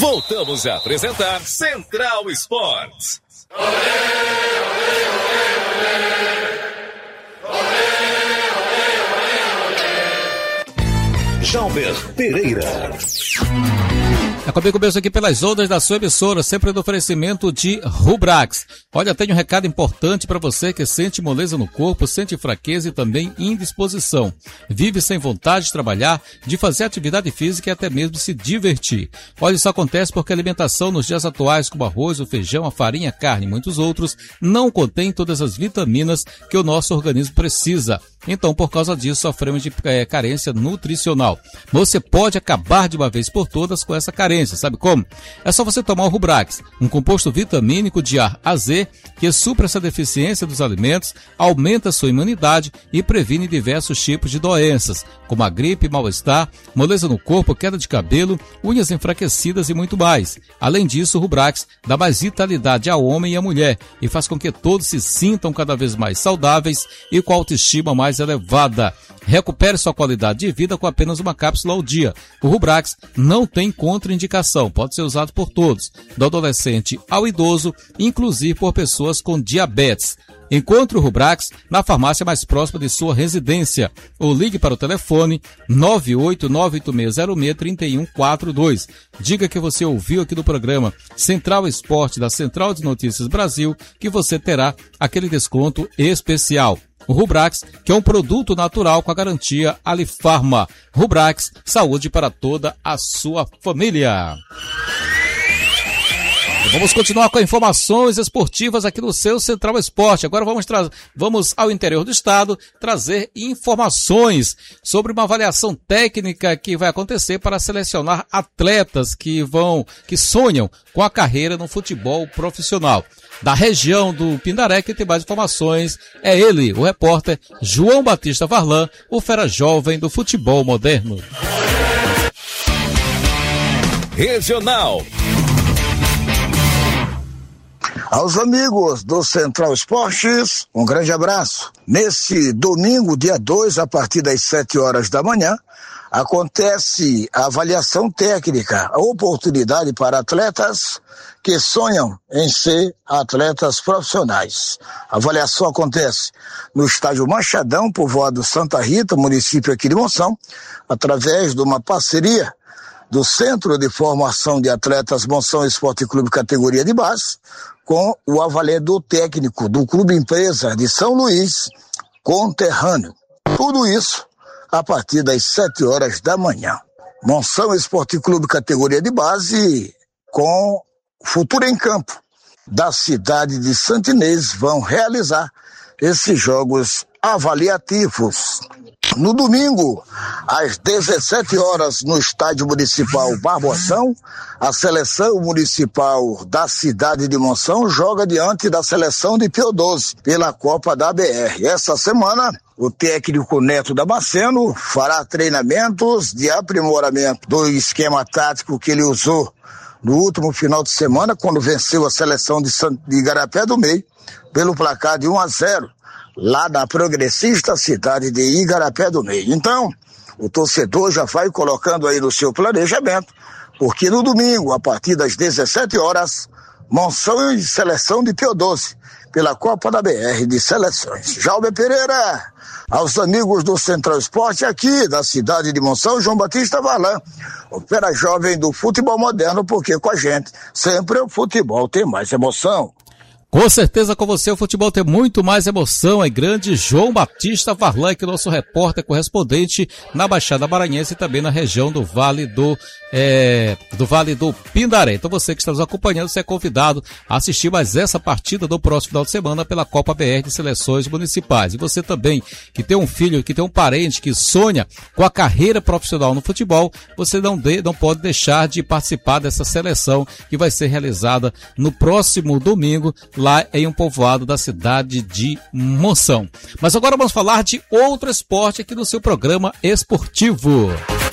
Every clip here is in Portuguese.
Voltamos a apresentar Central Esportes. Jalber Pereira. É comigo mesmo aqui pelas ondas da sua emissora, sempre no oferecimento de Rubrax. Olha, tenho um recado importante para você que sente moleza no corpo, sente fraqueza e também indisposição. Vive sem vontade de trabalhar, de fazer atividade física e até mesmo de se divertir. Olha, isso acontece porque a alimentação nos dias atuais, como arroz, o feijão, a farinha, a carne e muitos outros, não contém todas as vitaminas que o nosso organismo precisa. Então, por causa disso, sofremos de carência nutricional. Você pode acabar de uma vez por todas com essa carência, sabe como? É só você tomar o Rubrax, um composto vitamínico de A a Z que supra essa deficiência dos alimentos, aumenta a sua imunidade e previne diversos tipos de doenças, como a gripe, mal-estar, moleza no corpo, queda de cabelo, unhas enfraquecidas e muito mais. Além disso, o Rubrax dá mais vitalidade ao homem e à mulher e faz com que todos se sintam cada vez mais saudáveis e com a autoestima mais elevada. Recupere sua qualidade de vida com apenas uma cápsula ao dia. O Rubrax não tem contraindicação, pode ser usado por todos, do adolescente ao idoso, inclusive por pessoas com diabetes. Encontre o Rubrax na farmácia mais próxima de sua residência ou ligue para o telefone 98986063142. Diga que você ouviu aqui no programa Central Esporte da Central de Notícias Brasil que você terá aquele desconto especial. O Rubrax, que é um produto natural com a garantia Alifarma. Rubrax, saúde para toda a sua família. Vamos continuar com informações esportivas aqui no seu Central Esporte. Agora vamos ao interior do estado trazer informações sobre uma avaliação técnica que vai acontecer para selecionar atletas que sonham com a carreira no futebol profissional. Da região do Pindaré, que tem mais informações, é ele, o repórter João Batista Varlan, o fera jovem do futebol moderno. Regional. Aos amigos do Central Esportes, um grande abraço. Nesse domingo, dia 2, a partir das 7 horas da manhã, acontece a avaliação técnica, a oportunidade para atletas que sonham em ser atletas profissionais. A avaliação acontece no estádio Machadão, povoado Santa Rita, município aqui de Monção, através de uma parceria do Centro de Formação de Atletas Monção Esporte Clube categoria de base, com o avaliador técnico do Clube Empresa de São Luís, conterrâneo. Tudo isso a partir das 7 horas da manhã. Monção Esporte Clube categoria de base com Futuro em Campo da cidade de Santa Inês vão realizar esses jogos avaliativos. No domingo, às 17 horas, no Estádio Municipal Barbosão, a seleção municipal da cidade de Monção joga diante da seleção de Pio 12 pela Copa da BR. Essa semana, o técnico Neto Damasceno fará treinamentos de aprimoramento do esquema tático que ele usou no último final de semana, quando venceu a seleção de Igarapé do Meio pelo placar de 1-0. Lá na progressista cidade de Igarapé do Meio. Então, o torcedor já vai colocando aí no seu planejamento, porque no domingo, a partir das 17 horas, Monção e seleção de Pio 12, pela Copa da BR de Seleções. Jalber Pereira, aos amigos do Central Esporte aqui da cidade de Monção, João Batista Varlan, o fera jovem do futebol moderno, porque com a gente sempre o futebol tem mais emoção. Com certeza com você o futebol tem muito mais emoção, é grande João Batista Varlan, que é nosso repórter correspondente na Baixada Maranhense e também na região do Vale do Pindaré. Então você que está nos acompanhando, você é convidado a assistir mais essa partida do próximo final de semana pela Copa BR de Seleções Municipais. E você também que tem um filho, que tem um parente que sonha com a carreira profissional no futebol, você não pode deixar de participar dessa seleção que vai ser realizada no próximo domingo, lá em um povoado da cidade de Monção. Mas agora vamos falar de outro esporte aqui no seu programa esportivo.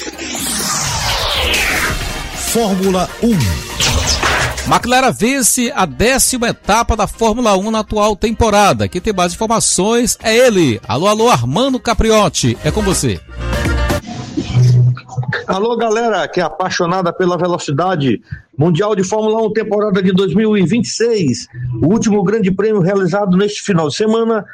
Fórmula 1. McLaren vence a 10ª etapa da Fórmula 1 na atual temporada. Quem tem mais informações é ele. Alô, Armando Capriotti, é com você. Alô, galera que é apaixonada pela velocidade. Mundial de Fórmula 1, temporada de 2026. O último grande prêmio realizado neste final de semana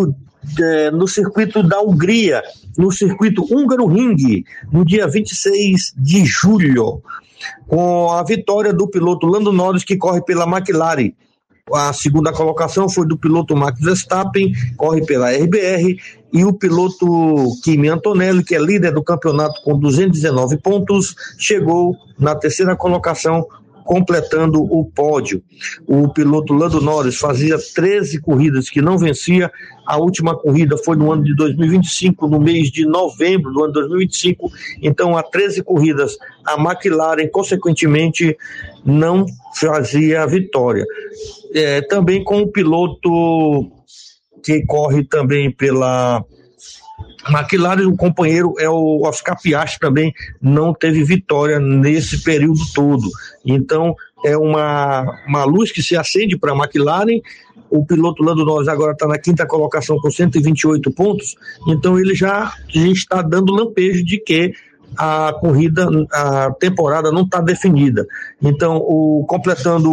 no circuito da Hungria, no circuito Hungaroring, no dia 26 de julho, com a vitória do piloto Lando Norris, que corre pela McLaren. A segunda colocação foi do piloto Max Verstappen, corre pela RBR, e o piloto Kimi Antonelli, que é líder do campeonato com 219 pontos, chegou na terceira colocação, completando o pódio. O piloto Lando Norris fazia 13 corridas que não vencia. A última corrida foi no ano de 2025, no mês de novembro do ano de 2025. Então, há 13 corridas, a McLaren, consequentemente, não fazia a vitória. Também com o piloto que corre também pela McLaren, o companheiro é o Oscar Piastri, também não teve vitória nesse período todo. Então é uma luz que se acende para a McLaren. O piloto Lando Norris agora está na quinta colocação com 128 pontos, então ele já está dando lampejo de que a corrida, a temporada não está definida. Então, completando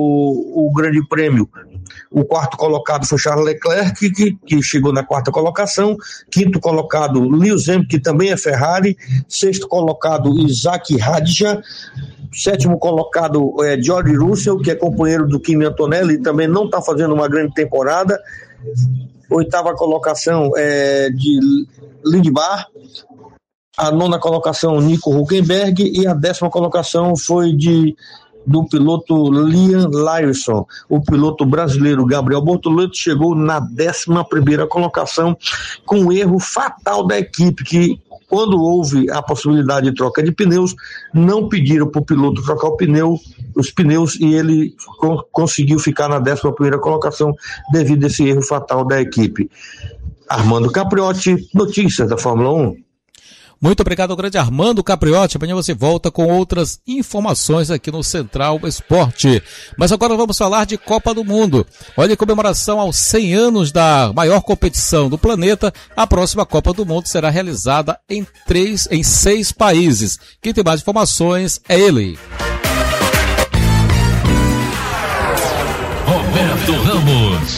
o grande prêmio, o quarto colocado foi Charles Leclerc, que chegou na quarta colocação. Quinto colocado, Lewis Hamilton, que também é Ferrari. Sexto colocado, Isaac Hadjar. Sétimo colocado é George Russell, que é companheiro do Kimi Antonelli, e também não está fazendo uma grande temporada. Oitava colocação é de Lindbar. A nona colocação, Nico Hülkenberg, e a 10ª colocação foi do piloto Liam Lawson. O piloto brasileiro Gabriel Bortoleto chegou na 11ª colocação, com um erro fatal da equipe, que quando houve a possibilidade de troca de pneus, não pediram para o piloto trocar os pneus, e ele conseguiu ficar na 11ª colocação devido a esse erro fatal da equipe. Armando Capriotti, notícias da Fórmula 1. Muito obrigado ao grande Armando Capriotti. Amanhã você volta com outras informações aqui no Central Esporte. Mas agora vamos falar de Copa do Mundo. Olha, em comemoração aos 100 anos da maior competição do planeta, a próxima Copa do Mundo será realizada em 6 países. Quem tem mais informações é ele. Roberto Ramos.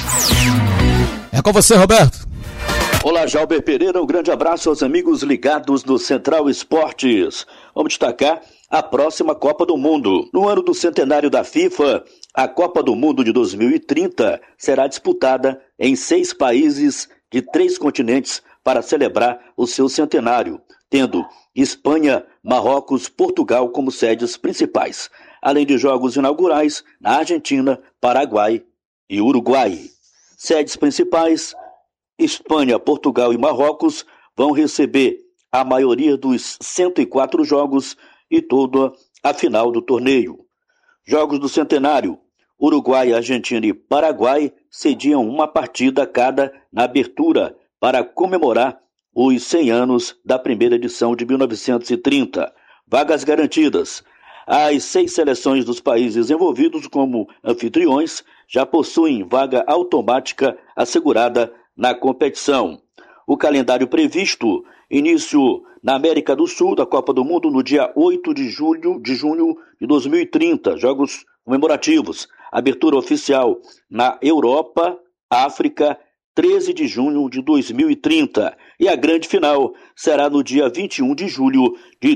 É com você, Roberto. Olá, Jalber Pereira, um grande abraço aos amigos ligados no Central Esportes. Vamos destacar a próxima Copa do Mundo. No ano do centenário da FIFA, a Copa do Mundo de 2030 será disputada em 6 países de 3 continentes para celebrar o seu centenário, tendo Espanha, Marrocos, Portugal como sedes principais, além de jogos inaugurais na Argentina, Paraguai e Uruguai. Sedes principais: Espanha, Portugal e Marrocos vão receber a maioria dos 104 jogos e toda a final do torneio. Jogos do centenário: Uruguai, Argentina e Paraguai cediam uma partida cada na abertura para comemorar os 100 anos da primeira edição de 1930. Vagas garantidas: as 6 seleções dos países envolvidos como anfitriões já possuem vaga automática assegurada na competição. O calendário previsto: início na América do Sul da Copa do Mundo no dia 8 de junho de 2030, jogos comemorativos. Abertura oficial na Europa, África, 13 de junho de 2030. E a grande final será no dia 21 de julho de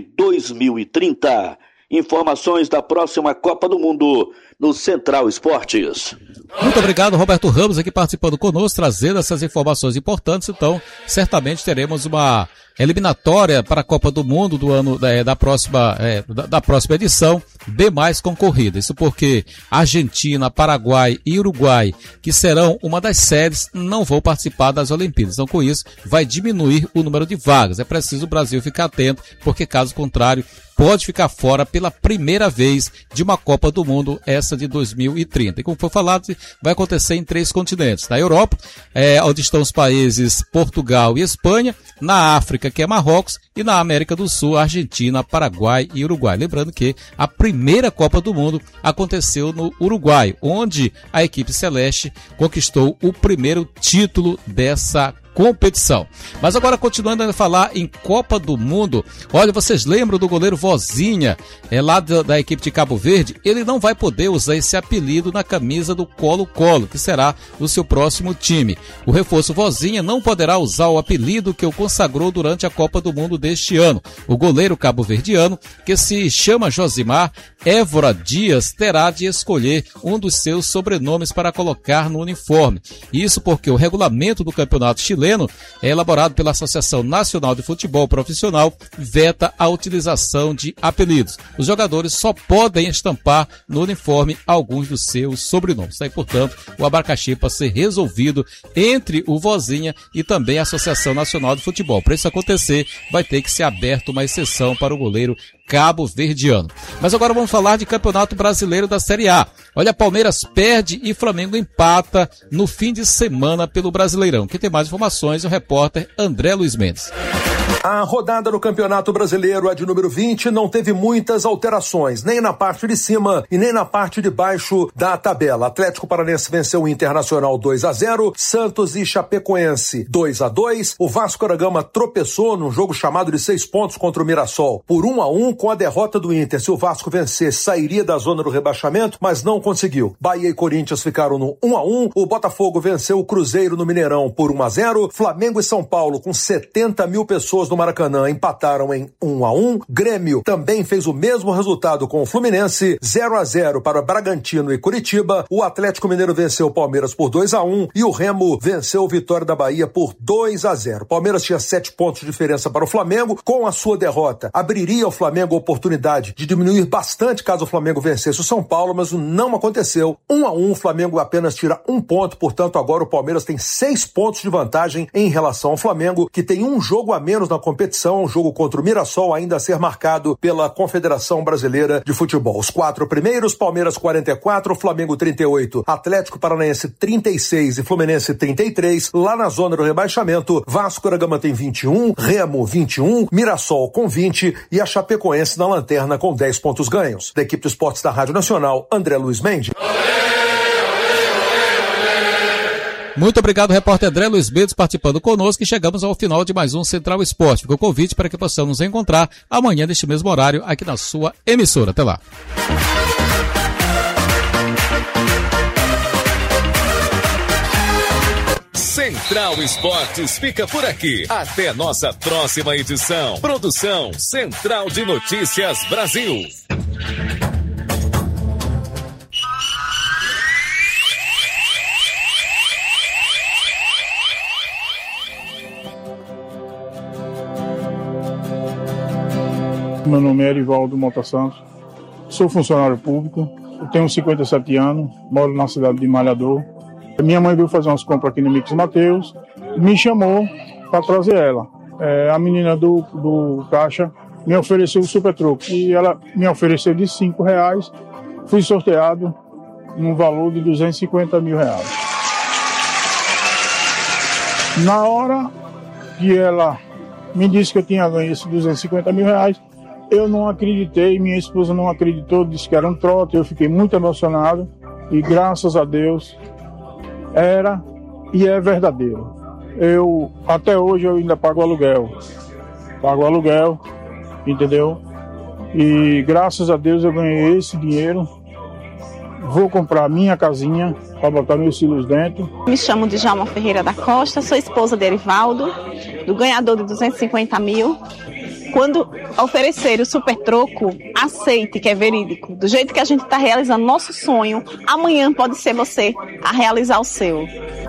2030. Informações da próxima Copa do Mundo no Central Esportes. Muito obrigado, Roberto Ramos, aqui participando conosco, trazendo essas informações importantes. Então, certamente teremos uma eliminatória para a Copa do Mundo do ano da próxima edição, bem mais concorrida. Isso porque Argentina, Paraguai e Uruguai, que serão uma das sedes, não vão participar das Olimpíadas. Então, com isso, vai diminuir o número de vagas. É preciso o Brasil ficar atento, porque caso contrário, pode ficar fora pela primeira vez de uma Copa do Mundo, essa de 2030. E como foi falado, vai acontecer em 3 continentes. Na Europa, onde estão os países Portugal e Espanha, na África, que é Marrocos, e na América do Sul, Argentina, Paraguai e Uruguai. Lembrando que a primeira Copa do Mundo aconteceu no Uruguai, onde a equipe celeste conquistou o primeiro título dessa competição. Mas agora, continuando a falar em Copa do Mundo, olha, vocês lembram do goleiro Vozinha, lá da equipe de Cabo Verde? Ele não vai poder usar esse apelido na camisa do Colo-Colo, que será o seu próximo time. O reforço Vozinha não poderá usar o apelido que o consagrou durante a Copa do Mundo deste ano. O goleiro cabo-verdiano, que se chama Josimar Évora Dias, terá de escolher um dos seus sobrenomes para colocar no uniforme. Isso porque o regulamento do campeonato chileno é elaborado pela Associação Nacional de Futebol Profissional, veta a utilização de apelidos. Os jogadores só podem estampar no uniforme alguns dos seus sobrenomes. Aí, portanto, o abacaxi para ser resolvido entre o Vozinha e também a Associação Nacional de Futebol. Para isso acontecer, vai ter que ser aberta uma exceção para o goleiro cabo-verdiano. Mas agora vamos falar de Campeonato Brasileiro da Série A. Olha, Palmeiras perde e Flamengo empata no fim de semana pelo Brasileirão. Quem tem mais informações é o repórter André Luiz Mendes. A rodada do Campeonato Brasileiro, a de número 20, não teve muitas alterações, nem na parte de cima e nem na parte de baixo da tabela. Atlético Paranaense venceu o Internacional 2-0, Santos e Chapecoense 2-2. O Vasco da Gama tropeçou num jogo chamado de 6 pontos contra o Mirassol por 1-1 com a derrota do Inter. Se o Vasco vencesse, sairia da zona do rebaixamento, mas não conseguiu. Bahia e Corinthians ficaram no 1-1. O Botafogo venceu o Cruzeiro no Mineirão por 1-0. Flamengo e São Paulo, com 70 mil pessoas no Maracanã, empataram em 1-1. Grêmio também fez o mesmo resultado com o Fluminense, 0-0 para Bragantino e Curitiba. O Atlético Mineiro venceu o Palmeiras por 2-1 e o Remo venceu o Vitória da Bahia por 2-0. Palmeiras tinha 7 pontos de diferença para o Flamengo. Com a sua derrota, abriria ao Flamengo a oportunidade de diminuir bastante caso o Flamengo vencesse o São Paulo, mas não aconteceu. 1-1, o Flamengo apenas tira 1 ponto, portanto agora o Palmeiras tem 6 pontos de vantagem em relação ao Flamengo, que tem um jogo a menos na competição, um jogo contra o Mirassol ainda a ser marcado pela Confederação Brasileira de Futebol. Os 4 primeiros, Palmeiras 44, Flamengo 38, Atlético Paranaense 36 e Fluminense 33. Lá na zona do rebaixamento, Vasco da Gama tem 21, Remo 21, Mirassol com 20 e a Chapecoense na lanterna com 10 pontos ganhos. Da equipe de esportes da Rádio Nacional, André Luiz Mendes. Muito obrigado, repórter André Luiz Mendes, participando conosco, e chegamos ao final de mais um Central Esporte. Fica o convite para que possamos nos encontrar amanhã neste mesmo horário aqui na sua emissora. Até lá. Central Esportes fica por aqui. Até nossa próxima edição. Produção Central de Notícias Brasil. Meu nome é Erivaldo Mota Santos, sou funcionário público, eu tenho 57 anos, moro na cidade de Malhador. Minha mãe veio fazer umas compras aqui no Mix Mateus, me chamou para trazer ela. A menina do caixa me ofereceu o super troco e ela me ofereceu de R$5, fui sorteado num valor de R$250 mil. Na hora que ela me disse que eu tinha ganho esses R$250 mil, eu não acreditei, minha esposa não acreditou, disse que era um trote, eu fiquei muito emocionado e graças a Deus era e é verdadeiro. Até hoje eu ainda pago aluguel, entendeu? E graças a Deus eu ganhei esse dinheiro, vou comprar minha casinha para botar meus filhos dentro. Me chamo de Djalma Ferreira da Costa, sou esposa de Erivaldo, do ganhador de R$250 mil. Quando oferecer o super troco, aceite que é verídico. Do jeito que a gente está realizando nosso sonho, amanhã pode ser você a realizar o seu.